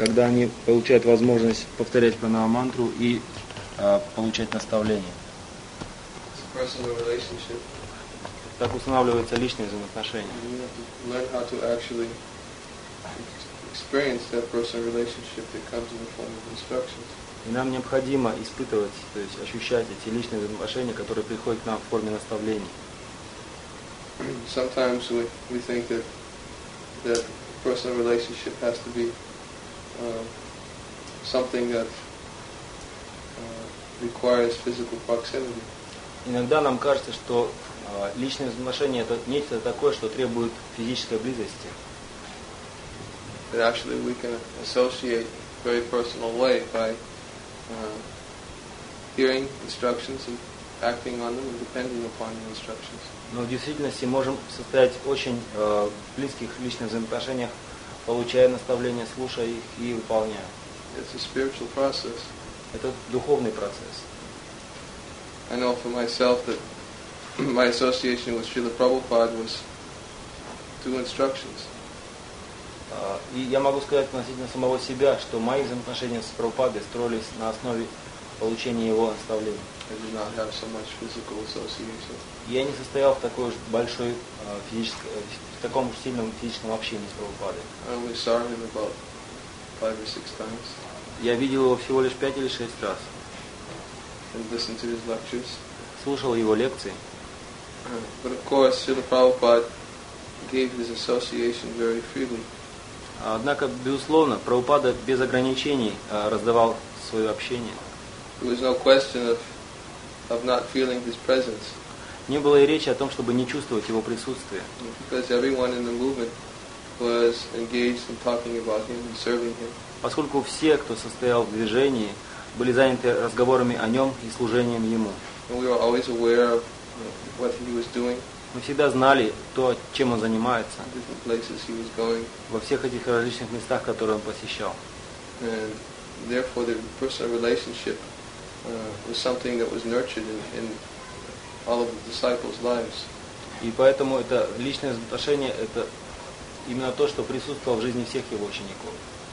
когда они получают возможность повторять пранава-мантру и получать наставление. Так устанавливаются личные взаимоотношения. И нам необходимо испытывать, то есть ощущать эти личные взаимоотношения, которые приходят к нам в форме наставлений. Sometimes we think that personal relationship has to be something that requires physical proximity. Иногда нам кажется, что личные взаимоотношения это нечто такое, что требует физической близости. That actually we can associate in a very personal way by hearing instructions and acting on them and depending upon the instructions. Но в действительности можем состоять в очень близких личных взаимоотношениях, получая наставления, слушая их и выполняя. It's a spiritual process. Это духовный процесс. I know for myself that my association with Srila Prabhupada was through instructions. И я могу сказать относительно самого себя, что мои взаимоотношения с Прабхупадой строились на основе получения его наставлений. I did not have so much physical association. Я не состоял в такой уж большой в таком уж сильном физическом общении с Прабхупадой. I only saw him about 5 or 6 times. Я видел его всего лишь 5 или 6 раз. And listened to his lectures. Слушал его лекции. But of course, Srila Prabhupada gave his association very freely. Однако, безусловно, Прабхупада без ограничений раздавал свое общение. There was no question of not feeling his presence. Не было и речи о том, чтобы не чувствовать его присутствие. Because everyone in the movement was engaged in talking about him and serving him. Поскольку все, кто состоял в движении, были заняты разговорами о нем и служением ему. And we were always aware of what he was doing. Мы всегда знали то, чем он занимается, Different places he was going. во всех этих различных местах, которые он посещал. And therefore, the personal relationship was something that was nurtured in all of the disciples' lives. И поэтому это личное отношение, это именно то, что присутствовало в жизни всех его учеников.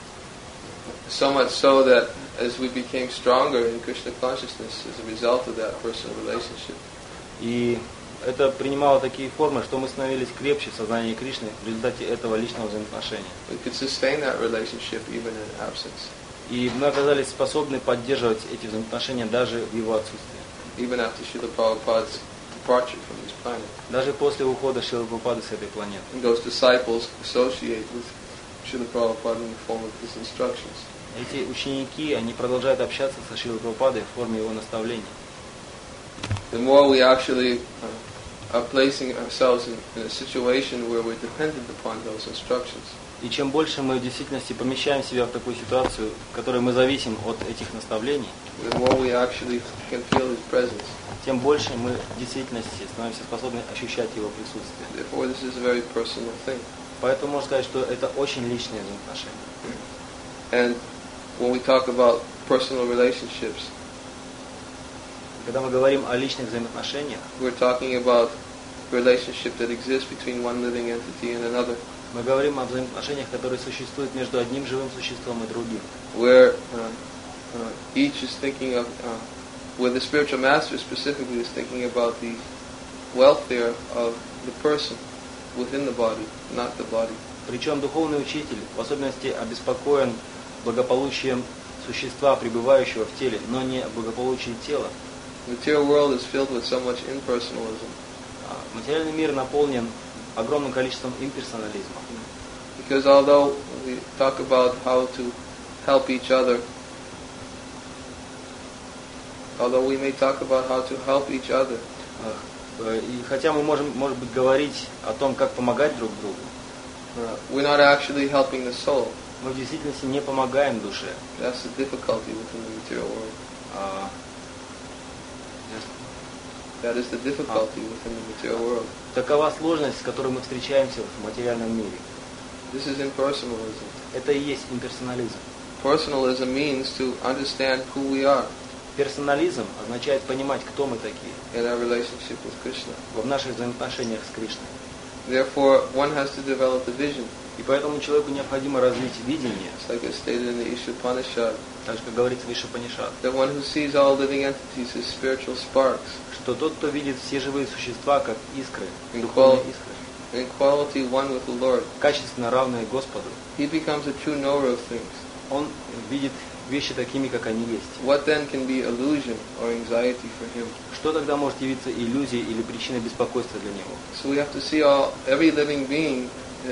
So much so that as we became stronger in Krishna consciousness as a result of that personal relationship. И это принимало такие формы, что мы становились крепче в сознании Кришны в результате этого личного взаимоотношения. We could sustain that relationship even in absence. И мы оказались способны поддерживать эти взаимоотношения даже в его отсутствии. Even after Srila Prabhupada's departure from this planet. Даже после ухода Шрилы Прабхупады с этой планеты. And those disciples associate with Srila Prabhupada in the form of his instructions. Эти ученики, они продолжают общаться со Шрилой Прабхупадой в форме его наставлений. The more we actually are placing ourselves in a situation where we're dependent upon those instructions. И чем больше мы в действительности помещаем себя в такую ситуацию, в которой мы зависим от этих наставлений, The more we actually can feel his presence. тем больше мы в действительности становимся способны ощущать его присутствие. Therefore, this is a very personal thing. Поэтому можно сказать, что это очень личные взаимоотношения. And when we talk about personal relationships, Когда мы говорим о личных взаимоотношениях, we're talking about relationship that exists between one living entity and another. мы говорим о взаимоотношениях, которые существуют между одним живым существом и другим. Where each is thinking of, where the spiritual master specifically is thinking about the welfare of the person within the body, not the body. Причем духовный учитель в особенности обеспокоен благополучием существа, пребывающего в теле, но не благополучием тела. The material world is filled with so much impersonalism. Материальный мир наполнен огромным количеством имперсонализма. Because although we talk about how to help each other, although we may talk about how to help each other, И хотя мы можем, может быть, говорить о том, как помогать друг другу, we're not actually helping the soul. мы в действительности не помогаем душе. That's the difficulty within the material world. That is the difficulty within the material world. Такова сложность, с которой мы встречаемся в материальном мире. This is impersonalism. Это и есть имперсонализм. Personalism means to understand who we are Персонализм означает понимать, кто мы такие in our relationship with Krishna. в наших взаимоотношениях с Кришной. Therefore, one has to develop the vision. И И поэтому человеку необходимо развить видение, It's like it's stated in the Ishopanishad. так же, как говорится в Ишупанишад, The one who sees all living entities as spiritual sparks, что тот, кто видит все живые существа как искры, In духовные qual- искры, in quality one with the Lord, качественно равные Господу, he becomes a true knower of things. он видит вещи такими, как они есть. What then can be illusion or anxiety for him? Что тогда может явиться иллюзией или причиной беспокойства для него? So we have to see every living being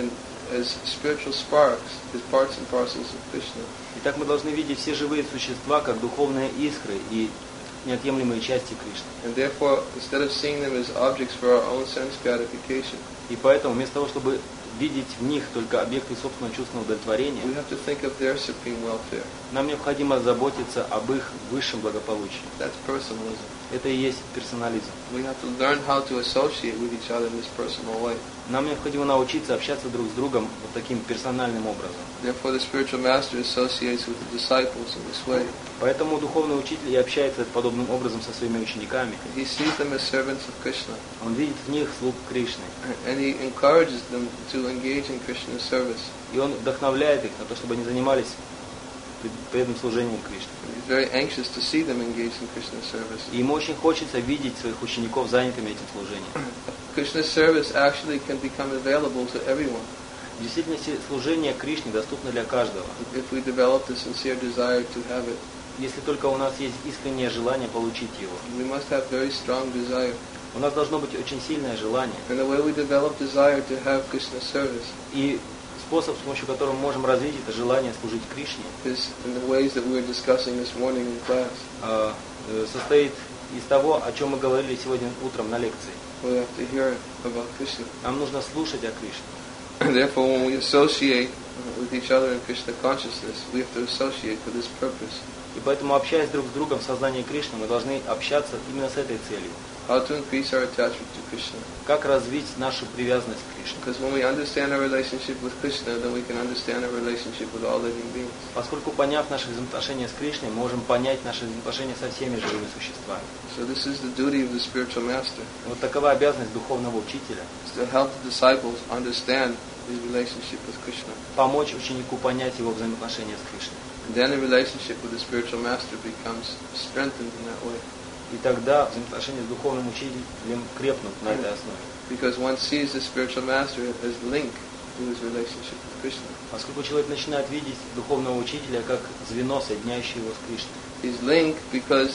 as spiritual sparks, as parts and parcels of Krishna. Итак, мы должны видеть все живые существа как духовные искры и неотъемлемые части Кришны. And therefore, instead of seeing them as objects for our own sense gratification, И поэтому, вместо того, чтобы видеть в них только объекты собственного чувственного удовлетворения, we have to think of their supreme welfare. нам необходимо заботиться об их высшем благополучии. That's personalism. Это и есть персонализм. We have to learn how to associate with each other in this personal way. Нам необходимо научиться общаться друг с другом вот таким персональным образом. Therefore, the spiritual master associates with the disciples in this way. Поэтому духовный учитель и общается подобным образом со своими учениками. He sees them as servants of Krishna, Он видит в них слуг Кришны. and he encourages them to engage in Krishna's service. И он вдохновляет их на то, чтобы они занимались преданным служением Кришне. And he's very anxious to see them engaged in Krishna's service. И ему очень хочется видеть своих учеников занятыми этим служением. Krishna's service actually can become available to everyone В действительности служение Кришне доступно для каждого, if we develop the sincere desire to have it. если только у нас есть искреннее желание получить его. We must have very strong desire. У нас должно быть очень сильное желание. And the way we develop desire to have Krishna's service И способ, с помощью которого мы можем развить это желание служить Кришне, is in the ways that we were discussing this morning in class. состоит из того, о чем мы говорили сегодня утром на лекции. We have to hear about Krishna. Нам нужно слушать о Кришне. And therefore, when we associate with each other in Krishna consciousness, we have to associate for this purpose. И поэтому, общаясь друг с другом в сознании Кришны, мы должны общаться именно с этой целью. How to increase our attachment to Krishna. Как развить нашу привязанность к Кришне. Because when we understand our relationship with Krishna, then we can understand our relationship with all living beings. Поскольку, поняв наши взаимоотношения с Кришной, мы можем понять наши взаимоотношения со всеми живыми существами. So this is the duty of the spiritual master, Вот такова обязанность духовного учителя. is to help the disciples understand his relationship with Krishna. Помочь ученику понять его взаимоотношения с Кришной. And then the relationship with the spiritual master becomes strengthened in that way. И тогда взаимоотношения с духовным учителем крепнут на этой основе. Because one sees the spiritual master as link to his relationship with Krishna. Поскольку человек начинает видеть духовного учителя как звено, соединяющее его с Кришной. He's linked because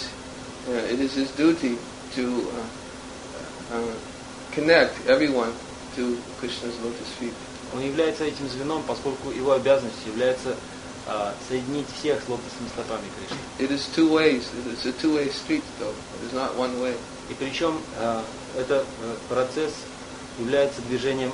it is his duty to connect everyone to Krishna's lotus feet. Он является этим звеном, поскольку его обязанностью является соединить всех с лотосными стопами Кришны. It is two ways. It's a two-way street, though. It is not one way. И причем этот процесс является движением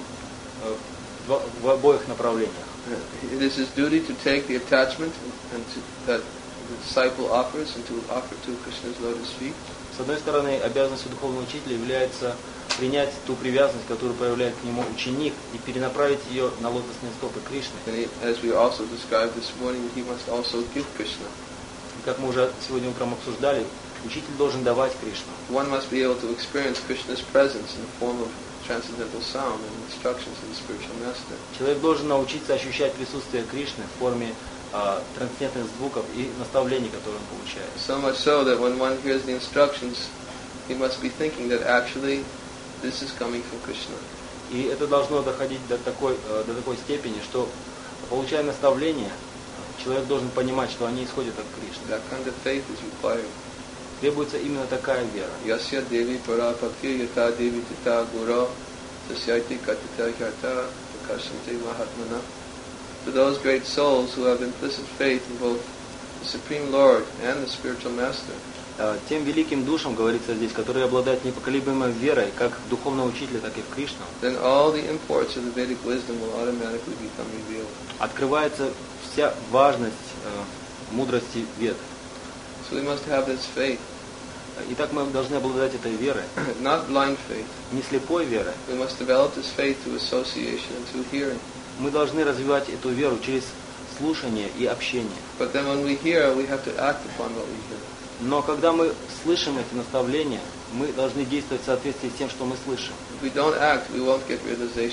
в обоих направлениях. It is his duty to take the attachment and that the disciple offers and to offer to Krishna's lotus feet. С одной стороны, обязанностью духовного учителя является принять ту привязанность, которую проявляет к нему ученик, и перенаправить ее на лотосные стопы Кришны. And as we also described this morning, he must also give Krishna. И как мы уже сегодня утром обсуждали, учитель должен давать Кришну. One must be able to experience Krishna's presence in the form of transcendental sound and instructions of the spiritual master. Человек должен научиться ощущать присутствие Кришны в форме трансцендентных звуков и наставлений, которые он получает. So much so that when one hears the instructions, he must be thinking that actually this is coming from Krishna. И это должно доходить до такой степени, что, получая наставления, человек должен понимать, что они исходят от Кришны. That kind of faith is required. Требуется именно такая вера. Yasya devi para bhakti yata devi tita guru tasyaiti katita yata prakashante mahatmana. To those great souls who have implicit faith in both the Supreme Lord and the spiritual master, Тем великим душам, говорится здесь, которые обладают непоколебимой верой, как в духовного учителя, так и в Кришну, then all the imports of the Vedic wisdom will automatically become revealed. открывается вся важность мудрости Вед. So we must have this faith, Итак, мы должны обладать этой верой, not blind faith. не слепой верой. We must develop this faith through association and through hearing. Мы должны развивать эту веру через слушание и общение. But then when we hear, we have to act upon what we hear. Но когда мы слышим эти наставления, мы должны действовать в соответствии с тем, что мы слышим. If we don't act, we won't get realization.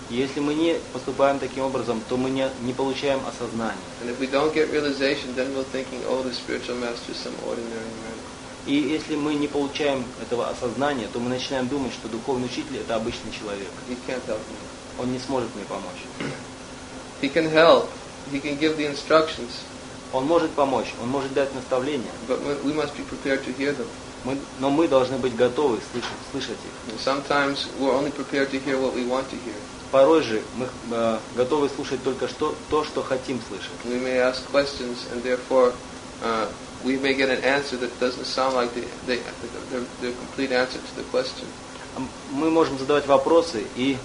И если мы не поступаем таким образом, то мы не получаем осознания. And if we don't get realization, then we're thinking, oh, the spiritual master is some ordinary man. И если мы не получаем этого осознания, то мы начинаем думать, что духовный учитель – это обычный человек. He can't help me. Он не сможет мне помочь. He can help. He can give the instructions. Он может помочь, он может дать наставления, But we must be prepared to hear them. но мы должны быть готовы слышать их. And sometimes we're only prepared to hear what we want to hear. Порой же мы готовы слушать только то, что хотим слышать. We may ask questions, and therefore we may get an answer that doesn't sound like the complete answer to the question. Мы можем задавать вопросы и,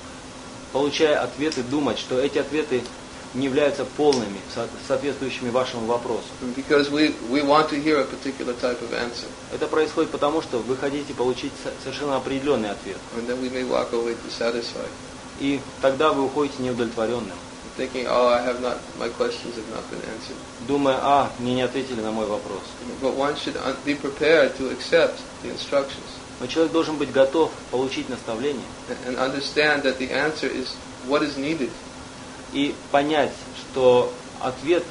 получая ответы, думать, что эти ответы не являются полными, соответствующими вашему вопросу. Because we want to hear a particular type of answer. Это происходит потому, что вы хотите получить совершенно определенный ответ. And then we may walk away dissatisfied. И тогда вы уходите неудовлетворенным, Thinking, oh, my questions have not been answered. думая, мне не ответили на мой вопрос. But one should be prepared to accept the instructions. Но человек должен быть готов получить наставление And understand that the answer is what is needed. и понять, что ответ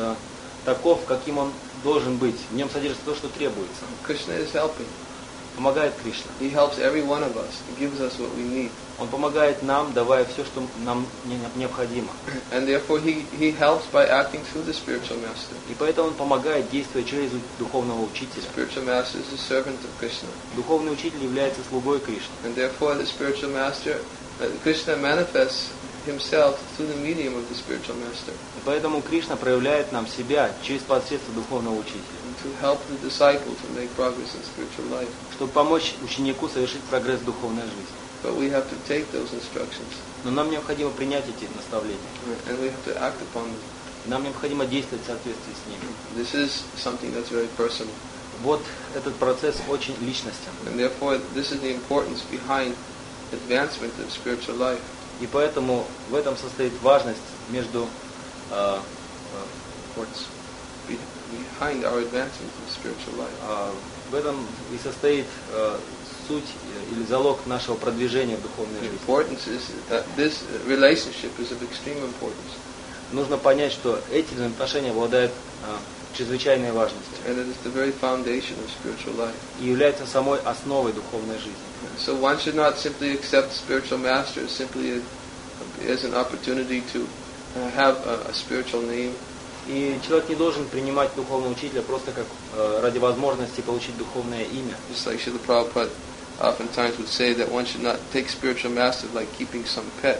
таков, каким он должен быть. В нем содержится то, что требуется. Krishna is helping. Помогает Кришна. He helps every one of us. He gives us what we need. Он помогает нам, давая все, что нам необходимо. And therefore he helps by acting through the spiritual master. И поэтому он помогает, действуя через духовного учителя. Spiritual master is a servant of Krishna. Духовный учитель является слугой Кришны. And therefore the spiritual master, Krishna manifests himself through the medium of the spiritual master. И поэтому Кришна проявляет нам себя через посредство духовного учителя. To help the disciple to make progress in spiritual life. Чтобы помочь ученику совершить прогресс в духовной жизни. But we have to take those instructions. Но нам необходимо принять эти наставления. And we have to act upon them. Нам необходимо действовать в соответствии с ними. This is something that's very personal. Вот этот процесс очень личностен. And therefore this is the importance behind advancement of spiritual life. И поэтому в этом состоит важность между behind our advancement in spiritual life. В этом и состоит суть или залог нашего продвижения в духовной жизни. Importance is that this relationship is of extreme importance. Нужно понять, что эти взаимоотношения обладают чрезвычайной важностью. And it is the very foundation of spiritual life. И являются самой основой духовной жизни. So one should not simply accept spiritual master simply as an opportunity to have a spiritual name. И человек не должен принимать духовного учителя просто как ради возможности получить духовное имя. Just like Srila Prabhupada oftentimes would say that one should not take spiritual master like keeping some pet.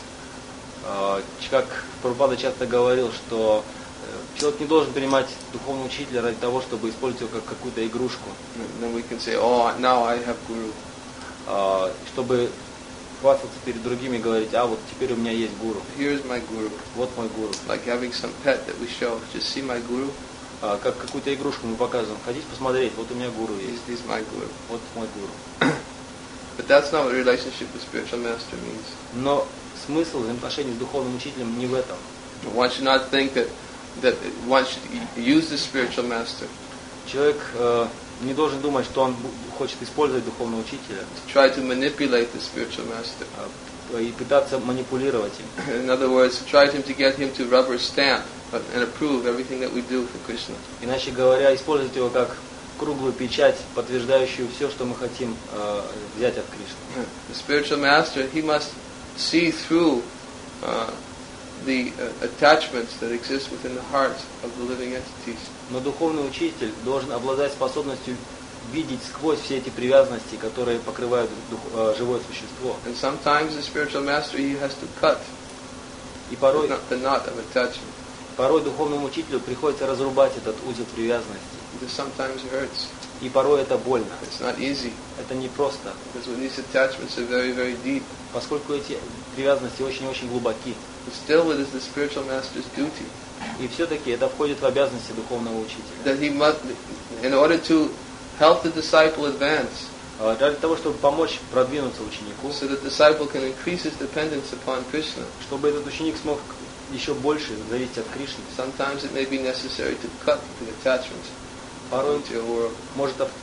Как Прабхупада часто говорил, что человек не должен принимать духовного учителя ради того, чтобы использовать его как какую-то игрушку. Then we can say, oh, now I have guru. Чтобы хвастаться перед другими и говорить, вот теперь у меня есть гуру. Here's my guru. Вот мой гуру. Like having some pet that we show. Just see my guru. Как какую-то игрушку мы показываем. Хотите посмотреть? Вот у меня гуру есть. He's my guru. Вот мой гуру. But that's not what relationship with spiritual master means. Но смысл взаимоотношений с духовным учителем не в этом. One should not think that one should use the spiritual master. Человек не должен думать, что он хочет использовать духовного учителя. Try to manipulate the spiritual master. И пытаться манипулировать им. In other words, try to get him to rubber stamp and approve everything that we do for Krishna. Иначе говоря, использовать его как круглую печать, подтверждающую все, что мы хотим взять от Кришны. The spiritual master, he must see through the attachments that exist within the hearts of the living entities. Но духовный учитель должен обладать способностью видеть сквозь все эти привязанности, которые покрывают живое существо. And sometimes the spiritual master, he has to cut И порой the knot of attachment. Духовному учителю приходится разрубать этот узел привязанности. This sometimes hurts. И порой это больно. It's not easy. Это не просто. Because when these attachments are very, very deep. Поскольку эти привязанности очень-очень глубоки. But still it is the spiritual master's duty. И все-таки это входит в обязанности духовного учителя. That he must, in order to help the disciple advance. Для того, чтобы помочь продвинуться ученику. So that the disciple can increase his dependence upon Krishna. Чтобы этот ученик смог еще больше зависеть от Кришны. Sometimes it may be necessary to cut the attachments. Порой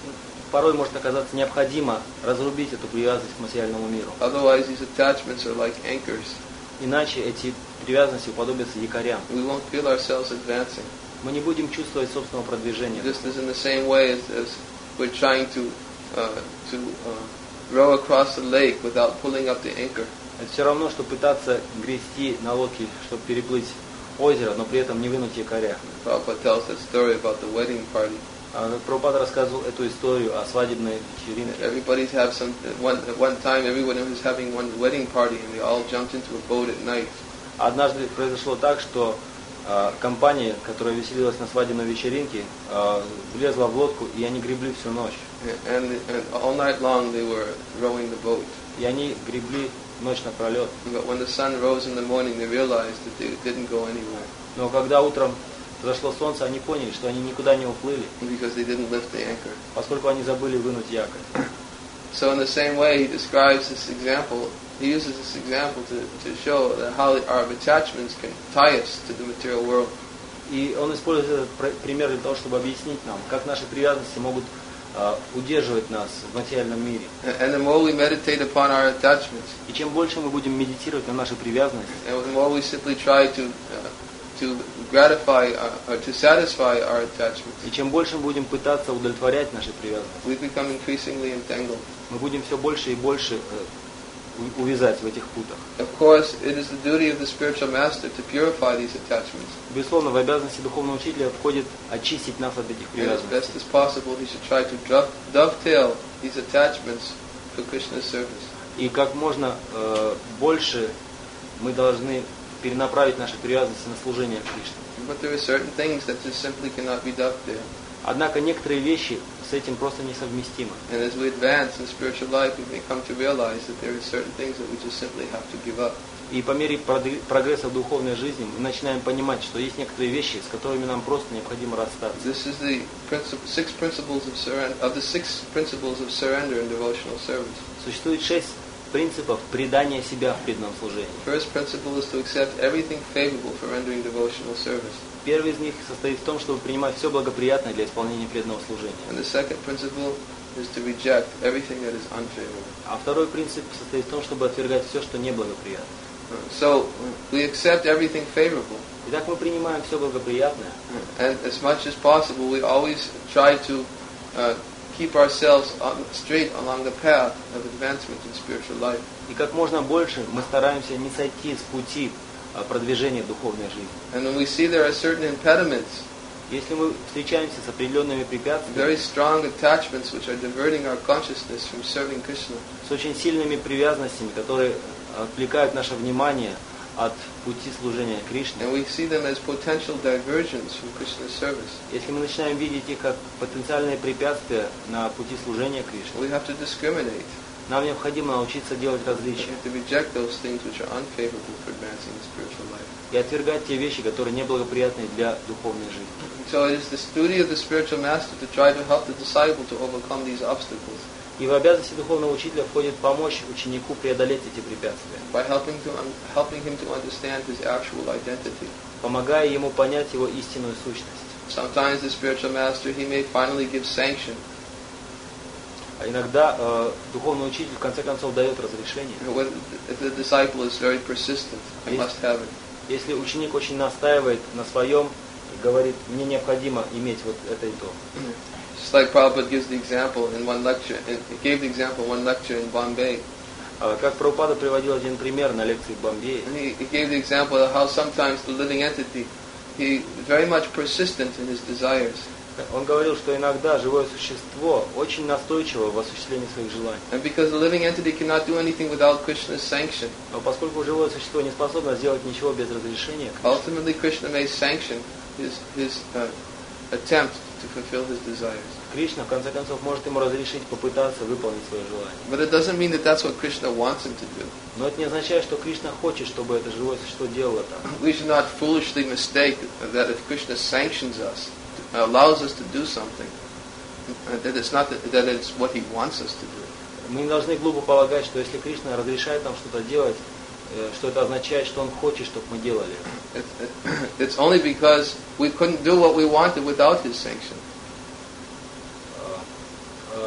порой может оказаться необходимо разрубить эту привязанность к материальному миру. Otherwise, these attachments are like anchors. Иначе эти привязанности уподобятся якорям. We won't feel ourselves advancing. Мы не будем чувствовать собственного продвижения. Just as in the same way as we're trying to row across the lake without pulling up the anchor. Это все равно, что пытаться грести на лодке, чтобы переплыть озеро, но при этом не вынуть якоря. Prabhupada tells that story about the wedding party. Прабхупада рассказывал эту историю о свадебной вечеринке. Everybody's have some. At one time, everyone was having one wedding party, and they all jumped into a boat at night. Однажды произошло так, что компания, которая веселилась на свадебной вечеринке, влезла в лодку, и они гребли всю ночь. And all night long they were rowing the boat. И они гребли ночь напролет. But when the sun rose in the morning, they realized that they didn't go anywhere. Но когда утром взошло солнце, они поняли, что они никуда не уплыли, Because they didn't lift the anchor. поскольку они забыли вынуть якорь. So in the same way, he describes this example. He uses this example to show that how our attachments can tie us to the material world. И он использует этот пример для того, чтобы объяснить нам, как наши привязанности могут удерживать нас в материальном мире. And the more we meditate upon our attachments, И чем больше мы будем медитировать на наши привязанности, and the more we simply try to gratify or to satisfy our attachments, и чем больше мы будем пытаться удовлетворять наши привязанности, we become increasingly entangled. мы будем все больше и больше увязать в этих путах. Of course, it is the duty of the spiritual master to purify these attachments. Безусловно, в обязанности духовного учителя входит очистить нас от этих And as привязанностей. best as possible, he should try to dovetail these attachments for Krishna's service. И как можно больше мы должны перенаправить наши привязанности на служение Кришне. But there are certain things that just simply cannot be dovetailed. Однако некоторые вещи с этим просто несовместимы. And as we advance in spiritual life, we may come to realize that there are certain things that we just simply have to give up. И по мере прогресса в духовной жизни мы начинаем понимать, что есть некоторые вещи, с которыми нам просто необходимо расстаться. This is the six principles of surrender in devotional service. Существует 6 принципов предания себя в преданном служении. First principle is to accept everything favorable for rendering devotional service. Первый из них состоит в том, чтобы принимать все благоприятное для исполнения преданного служения. And the second principle is to reject everything that is unfavorable. А второй принцип состоит в том, чтобы отвергать все, что неблагоприятно. So we accept everything favorable. Итак, мы принимаем все благоприятное, And as much as possible, we always try to keep ourselves straight along the path of advancement in spiritual life. и как можно больше мы стараемся не сойти с пути продвижения духовной жизни. And when we see there are certain impediments, Если мы встречаемся с определенными препятствиями, very strong attachments which are diverting our consciousness from serving Krishna, с очень сильными привязанностями, которые отвлекают наше внимание от пути служения Кришне, and we see them as potential diversions from Krishna's service, если мы начинаем видеть их как потенциальные препятствия на пути служения Кришне, we have to discriminate. нам необходимо научиться делать We различия have to reject those things which are unfavorable for advancing in spiritual life. и отвергать те вещи, которые неблагоприятны для духовной жизни. So it is the duty of the spiritual master to try to help the disciple to overcome these obstacles И в обязанности духовного учителя входит помочь ученику преодолеть эти препятствия, by helping him to understand his actual identity. помогая ему понять его истинную сущность. Sometimes the spiritual master, he may finally give sanction. А иногда духовный учитель в конце концов дает разрешение. If the disciple is very persistent, he must have it. Если ученик очень настаивает на своем и говорит, мне необходимо иметь вот это и то. Just like Prabhupada gives the example in one lecture, he gave the example in one lecture in Bombay. Как Прабхупада приводил один пример на лекции в Бомбее. And he gave the example of how sometimes the living entity, he is very much persistent in his desires. Он говорил, что иногда живое существо очень настойчиво в осуществлении своих желаний. And because the living entity cannot do anything without Krishna's sanction, Но поскольку живое существо не способно сделать ничего без разрешения, ultimately Krishna may sanction his attempt to fulfill his desires. Кришна в конце концов может ему разрешить попытаться выполнить свое желание. But it doesn't mean that that's what Krishna wants him to do. Но это не означает, что Кришна хочет, чтобы это живое существо делало так. We should not foolishly mistake that if Krishna sanctions us, allows us to do something, that it's not that it's what he wants us to do. Мы не должны глупо полагать, что если Кришна разрешает нам что-то делать, что это означает, что Он хочет, чтобы мы делали это. It's only because we couldn't do what we wanted without his sanction.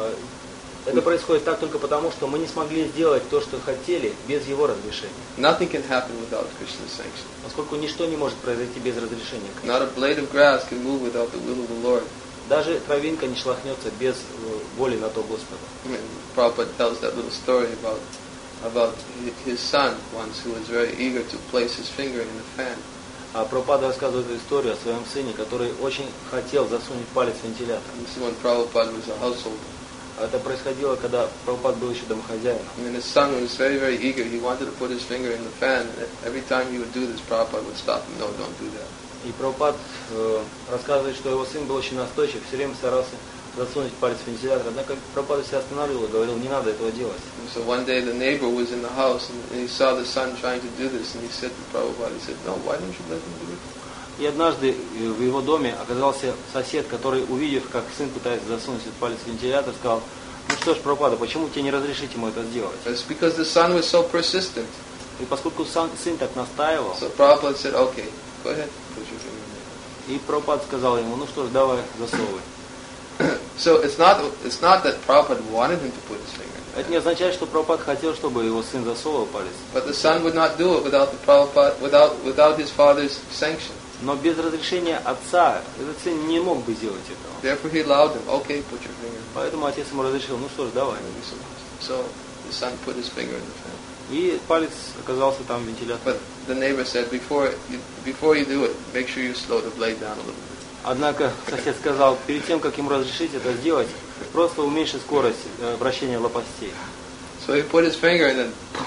Это происходит так только потому, что мы не смогли сделать то, что хотели, без его разрешения. Nothing can happen without Krishna's sanction. Поскольку ничто не может произойти без разрешения Кришны. Not a blade of grass can move without the will of the Lord. Даже травинка не шелохнется без воли на то Господа. I mean, Prabhupada tells that little story about his son once who was very eager to place his finger in the fan. А Прабхупада рассказывает эту историю о своем сыне, который очень хотел засунуть палец в вентилятор. This is when Prabhupada was a householder. Это происходило, когда Прабхупад был еще домохозяином. And his son was very, very eager. He wanted to put his finger in the fan. And every time he would do this, Prabhupada would stop him. No, don't do that. И Прабхупад рассказывает, что его сын был очень настойчив, все время старался засунуть палец в вентилятор. Однако Прабхупада себя останавливал и говорил, не надо этого делать. And so one day the neighbor was in the house and he saw the son trying to do this. And he said to Prabhupada, he said, no, why don't you let him do it? И однажды в его доме оказался сосед, который, увидев, как сын пытается засунуть этот палец в вентилятор, сказал, ну что ж, Прабхупада, почему тебе не разрешить ему это сделать? It's because the son was so persistent. И поскольку сын так настаивал, So Prabhupada said, okay, go ahead, put your finger in и Прабхупад сказал ему, ну что ж, давай, засовывай. there. So it's not that Prabhupada wanted him to put his finger in Это не означает, что Прабхупад хотел, чтобы его сын засовывал палец. But the son would not do it without his father's sanction. Но без разрешения отца этот сын не мог бы сделать этого. Therefore he allowed him, okay, put your finger in Поэтому отец ему разрешил, ну что ж, давай. So the son put his finger in the fan. И палец оказался там в вентиляторе. But the neighbor said, before you do it, make sure you slow the blade down a little bit. Однако сосед сказал, перед тем, как ему разрешить это сделать, просто уменьши скорость вращения лопастей. So he put his finger and then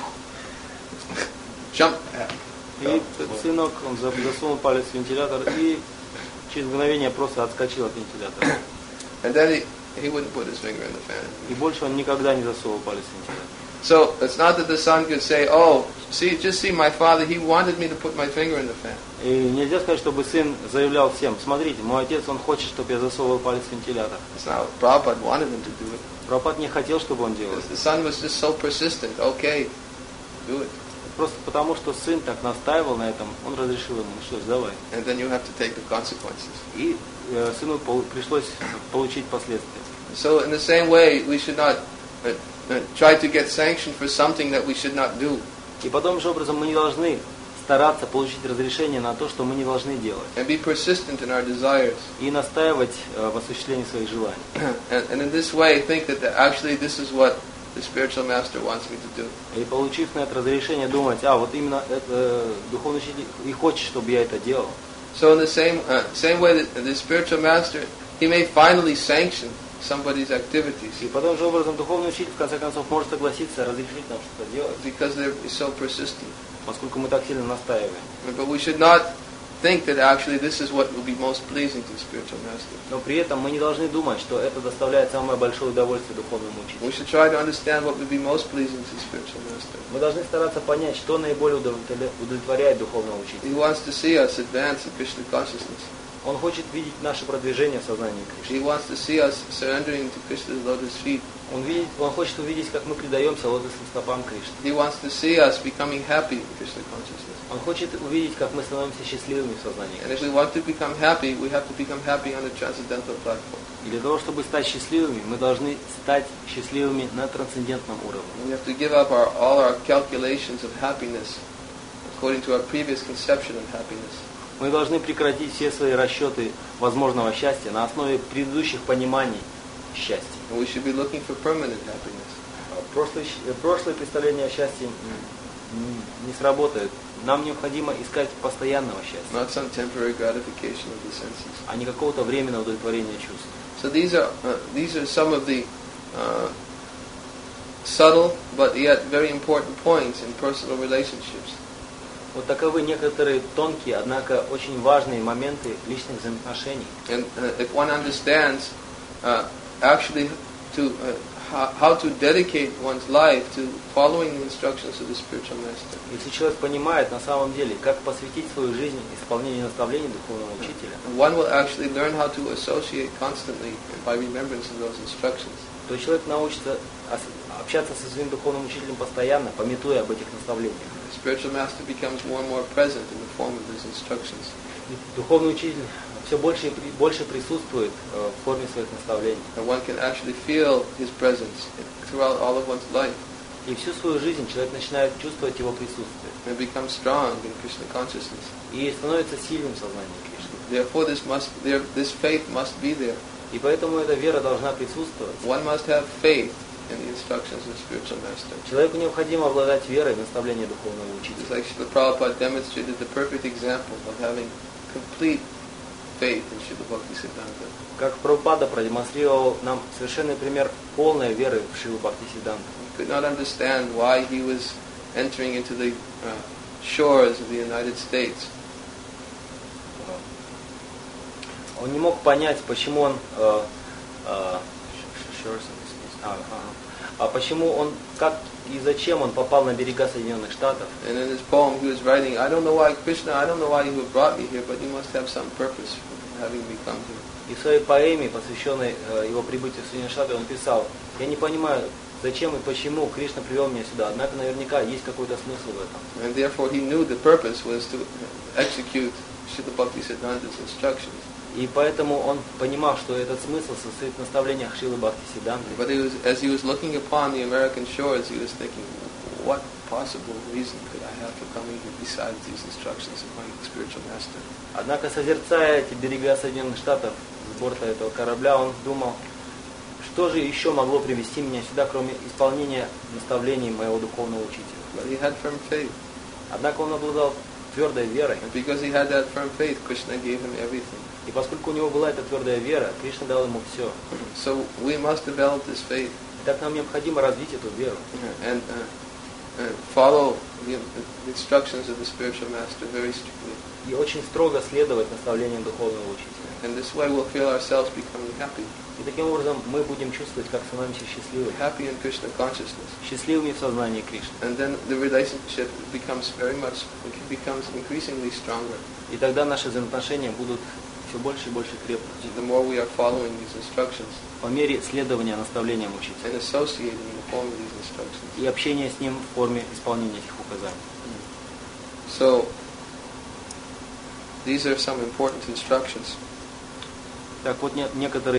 jumped. И сынок, он засунул палец в вентилятор и через мгновение просто отскочил от вентилятора. And then he wouldn't put his finger in the fan. И больше он никогда не засовывал палец в вентилятор. So it's not that the son could say, oh, just see my father, he wanted me to put my finger in the fan. И нельзя сказать, чтобы сын заявлял всем, смотрите, мой отец, он хочет, чтобы я засовывал палец в вентилятор. It's not Prabhupada wanted him to do it. Прабхупад не хотел, чтобы он делал. The son was just so persistent. Okay, do it. Просто потому, что сын так настаивал на этом, он разрешил ему, ну что ж, давай. And then you have to take the consequences. И сыну пришлось получить последствия. So in the same way, we should not try to get sanctioned for something that we should not do. И подобным же образом мы не должны стараться получить разрешение на то, что мы не должны делать. And be persistent in our desires. И настаивать в осуществлении своих желаний. And in this way, think that actually this is what the spiritual master wants me to do. И получив на это разрешение, думать, вот именно это духовный учитель и хочет, чтобы я это делал. So in the same way that the spiritual master, he may finally sanction somebody's activities. И подобным же образом духовный учитель в конце концов может согласиться разрешить нам что-то делать, Because they're so persistent. поскольку мы так сильно настаиваем. But we should not think that actually this is what will be most pleasing to the spiritual master. Но при этом мы не должны думать, что это доставляет самое большое удовольствие духовному We учителю. should try to understand what would be most pleasing to the spiritual master. Мы должны стараться понять, что наиболее удовлетворяет духовного учителя. He wants to see us advance in Krishna consciousness. Он хочет видеть наше продвижение в сознании Кришны. He wants to see us surrendering to Krishna's lotus feet. Он хочет увидеть, как мы предаемся лотосным стопам Кришны. He wants to see us becoming happy in Krishna consciousness. Он хочет увидеть, как мы становимся счастливыми в сознании And if Кришны. we want to become happy, we have to become happy on the transcendental platform. И для того, чтобы стать счастливыми, мы должны стать счастливыми на трансцендентном уровне. We have to give up all our calculations of happiness according to our previous conception of happiness. Мы должны прекратить все свои расчеты возможного счастья на основе предыдущих пониманий счастья. And we should be looking for permanent happiness. Прошлое представление о счастье не сработает. Нам необходимо искать постоянного счастья, Not some temporary gratification of the senses. а не какого-то временного удовлетворения чувств. So these are some of the subtle but yet very important points in personal relationships. Вот таковы некоторые тонкие, однако очень важные моменты личных взаимоотношений. And if one understands actually how to dedicate one's life to following the instructions of the spiritual master, Если человек понимает на самом деле, как посвятить свою жизнь исполнению наставлений духовного учителя, one will actually learn how to associate constantly by remembrance of those instructions. то человек научится общаться со своим духовным учителем постоянно, памятуя об этих наставлениях. The spiritual master becomes more and more present in the form of his instructions. Духовный учитель все больше и больше присутствует в форме своих наставлений. And one can actually feel his presence throughout all of one's life. И всю свою жизнь человек начинает чувствовать его присутствие. And becomes strong in Krishna consciousness. И становится сильным в сознании Кришны. Therefore, this faith must be there. И поэтому эта вера должна присутствовать. One must have faith in the instructions of the spiritual master. Человеку необходимо обладать верой в наставление духовного It's учителя. like Srila Prabhupada demonstrated the perfect example of having complete faith in Srila Bhaktisiddhanta. Как Прабхупада продемонстрировал нам совершенный пример полной веры в Шрилу Бхактисидданту. He could not understand why he was entering into the shores of the United States. Он не мог понять, почему он почему он, как и зачем он попал на берега Соединенных Штатов. And in his poem he was writing, I don't know why Krishna, I don't know why you have brought me here, but you must have some purpose for having me come here. И в своей поэме, посвященной его прибытию в Соединенные Штаты, он писал: я не понимаю, зачем и почему Кришна привел меня сюда, однако наверняка есть какой-то смысл в этом. And therefore he knew the purpose was to execute Srila Bhaktisiddhanta's instructions. И поэтому он понимал, что этот смысл состоит в наставлениях Шрилы Бхактисидданты. But as he was looking upon the American shores, he was thinking, what possible reason could I have for coming here besides these instructions of my spiritual master? Однако, созерцая эти берега Соединенных Штатов с борта этого корабля, он думал, что же еще могло привести меня сюда, кроме исполнения наставлений моего духовного учителя. But he had firm faith. Однако он обладал твердой верой. And because he had that firm faith, Krishna gave him everything. И поскольку у него была эта твердая вера, Кришна дал ему все. So we must develop this faith. И так нам необходимо развить эту веру. And follow the instructions of the spiritual master very strictly. И очень строго следовать наставлениям духовного учителя. And this way we'll feel ourselves becoming happy. И таким образом мы будем чувствовать, как становимся счастливыми. Happy in Krishna consciousness. Счастливыми в сознании Кришны. And then the relationship becomes increasingly stronger. И тогда наши взаимоотношения будут все больше и больше крепнуть. The more we are following these instructions По мере следования наставлениям учителя. and associating in the form of these instructions. И общение с ним в форме исполнения этих указаний. So these are some important instructions. Так вот некоторые